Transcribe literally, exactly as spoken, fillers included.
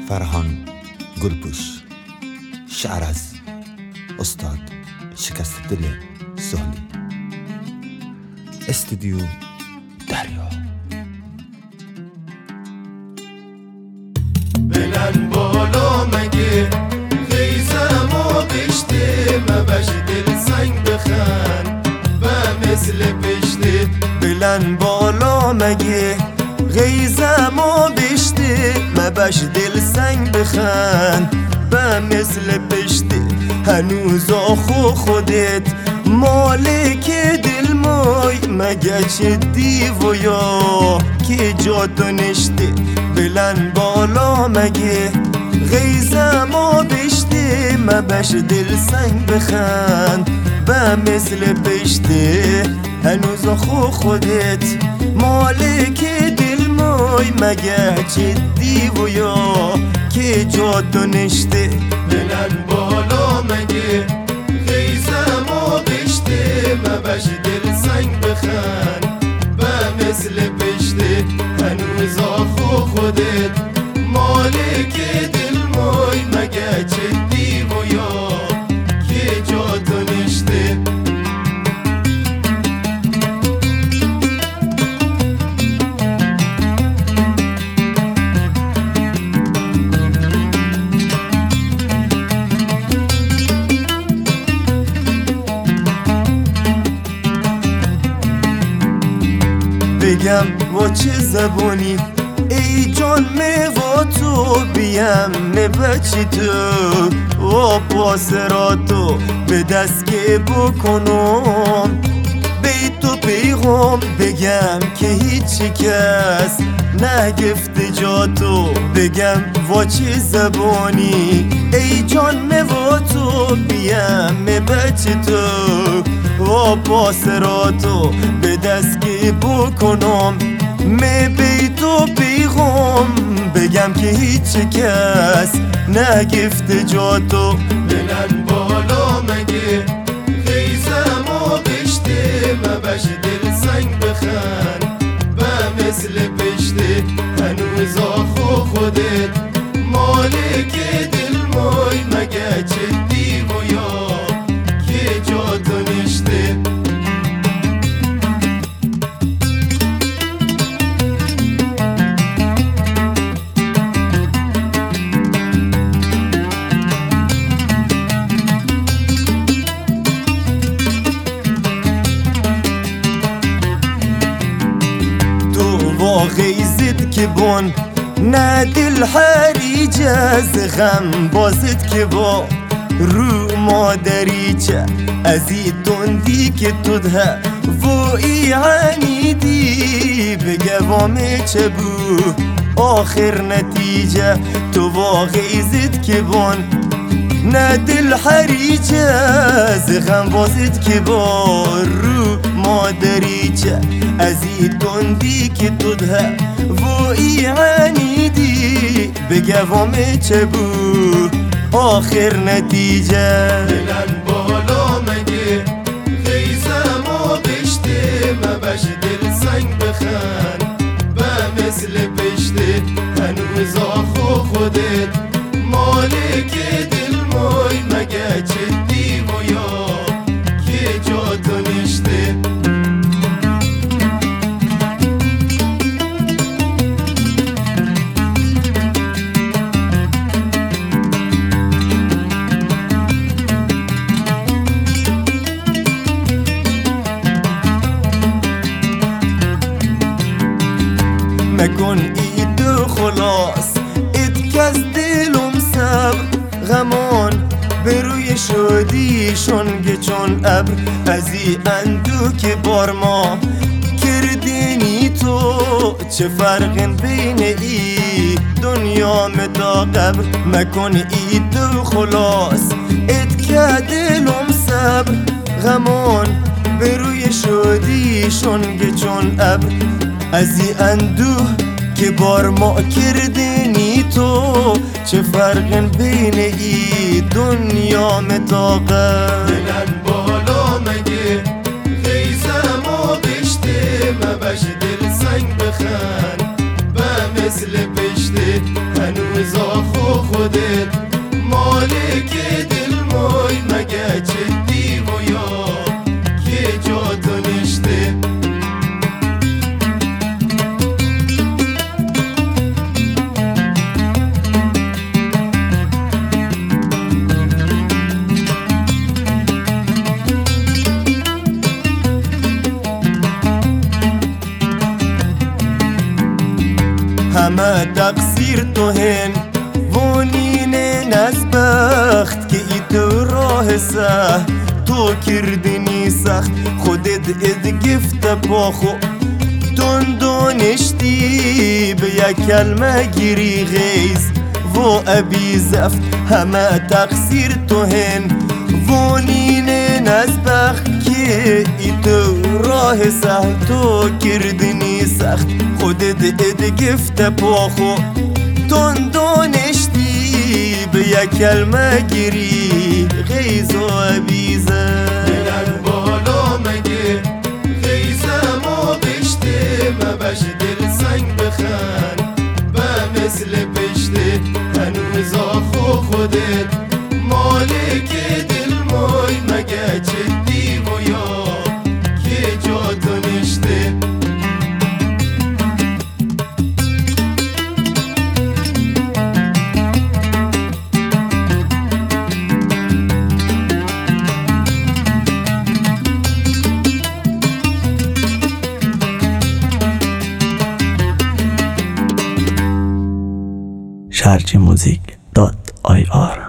فرهان گلپوش. شعر از استاد شکست دل سهلی. استودیو دریا. بلند بالا مگه خیزم و بشته مبش دل سنگ بخن و مثل پشته. بلند بالا مگه غیزم و بشته مبش دل سنگ بخن و مثل پشته. هنوز آخو خودت مالک دل مای مگه چه دیویا که جا دانشته. بلند بالا مگه غیزم و بشته مبش دل سنگ بخن و مثل پشته. هنوز آخو خودت مالک دل مای مگه چه دیویا که جا دانشته. بلند بالا مگه خیزم و بشته مبش دل سنگ بخن و مثل پشته. هنوز آخو خودت مالک دل مای مگه چه دیویا که جا دانشته. بگم با چه زبانی ای جان میوا تو بیم بچی تو و پاسراتو به دست که بکنم بی تو پیغام بگم که هیچی کس نگفته جا تو. بگم با چه زبانی ای جان میوا تو بیم بچی تو و پاسراتو به دست که بکنم می بی تو پیغام بگم که هیچ کس نگفته جا تو. بلند بالا مگه خیزم و بشته مبش دل سنگ بخن و مثل پشته. هنوز آخو خودت مالک دل مای مگه چه دیویا که جا دانشته. غیزت که بون نه دل حریج از غم بازت که با رو مادریچه از ای تندی که تو ده و ای عنیدی بگوامه چه بو آخر نتیجه. تو با غیزت که بون نه دل حریج از غم بازت که با رو مادریچه از ای تندی که تو ده و ای عنیدی بگوامه چه بو آخر نتیجه. بلند بالا مگه خیزم و بشته مبش دل سنگ بخن و مثل پشته. هنوز آخو خودت مالک دل مای مگه چه دیویا که جا دانشته. مکن ایدو خلاص ات کس دلم صبر غمان بروی شدیشون گچون ابر از ای اندو که بار ما کردینی تو چه فرق بین ای دنیا متا قبر. مکن ایدو خلاص ات که دلم صبر غمان بروی شدیشون گچون ابر از ای اندوه که بار ما کردنی تو چه فرق بین ای دنیا متاقه. بلند بالا مگه خیزم و بشته مبش دل سنگ بخن و مثل پشته. هنوز آخو همه تقصیر تو هن وونین نزبخت که ای تو راه سه تو کردنی سخت خودت ادگفت پاخو دونشتی به یک کلمه گیری غیز و ابی زفت همه تقصیر تو هن وونین نزبخت که ای تو راه سه تو کردنی سخت خودت ادگفت پاخو دونشتی به یک کلمه گیری غیز و ابی زفت دلم بالا مگه غیزم و بشته مبش دل سنگ بخن به مثل پشته هنوز آخو خودت مالک دل موی مگه چدی و یا که جا تو نشته شارجی موزیک دات آی آر